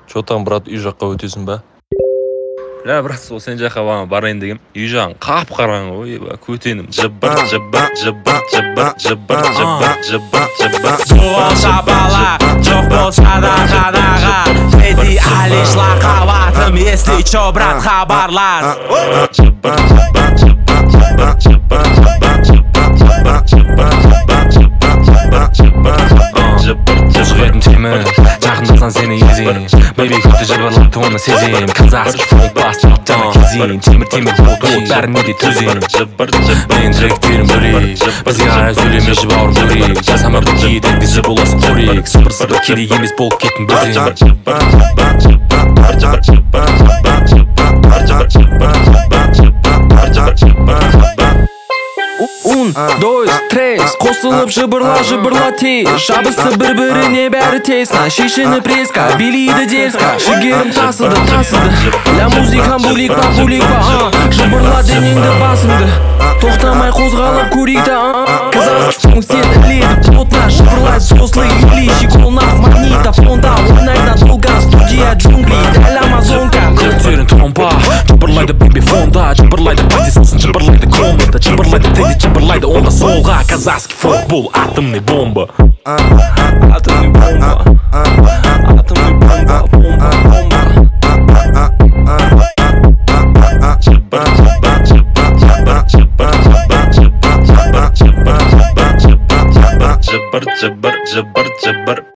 Чо там, брат, үй жаққа өтесің ба? Бля, брат, сол сен жаққа барайын дегем. Үй жағын қап-қараңғы ғой, көтенім. Жыбыр, жыбыр, жыбыр, жыбыр, жыбыр, жыбыр, жыбыр, жыбыр. Болса бала, жоқ болса да қадаға. Тедди Алиш лақабатым, если чо, брат, хабарлас. Жыбыр, жыбыр, жыбыр, жыбыр, жыбыр, жыбыр, жыбыр, жыбыр, жыбыр, жыбыр. Жығетін темір, жақындасаң сені езем. Бэйби көтті жыбырлатты оны сезем. Казахский фолк бастап жана кезейін. Темір болт бәріне де төзем. Мен тректерім бөлек, бізге қарай сөйлемеші бауырым бөлек. Жасама бір кейдің бізі боласын қорек. Сыбыр керек емес болып кеттің бөтен. Un, dos, tres, қосылып жыбырла тез. Жабысы бір-біріне бәрі тез. Шешіні преска, билейді дерзка. Жігерім тасыды. Ля музыкам булик-ба, жыбырла денеңді басыңды. Тоқтамай қозғалып көрейді. Казахский фон сен іледі плотна. Жыбырлай сослы үйлейші қолнақ магнитофонда. Ойнайдан долга студия джунгли, дәл амазонка. Көтерін тромба, жыбырлайды бэйби фонда. Жыбырлайды пати сосын, жыбырлайды комната. Жыбырлайды теді, жыбырлайды онда солға. Казахский фон бұл атомный бомба. Атомный бомба. Атомный бомба, бомба. Жыбыр, жыбыр, жыбыр, жыбыр, жыбыр, жыбыр, жыбыр, жыбыр, жыбыр, жыбыр, жыбыр, жыбыр, жыбыр.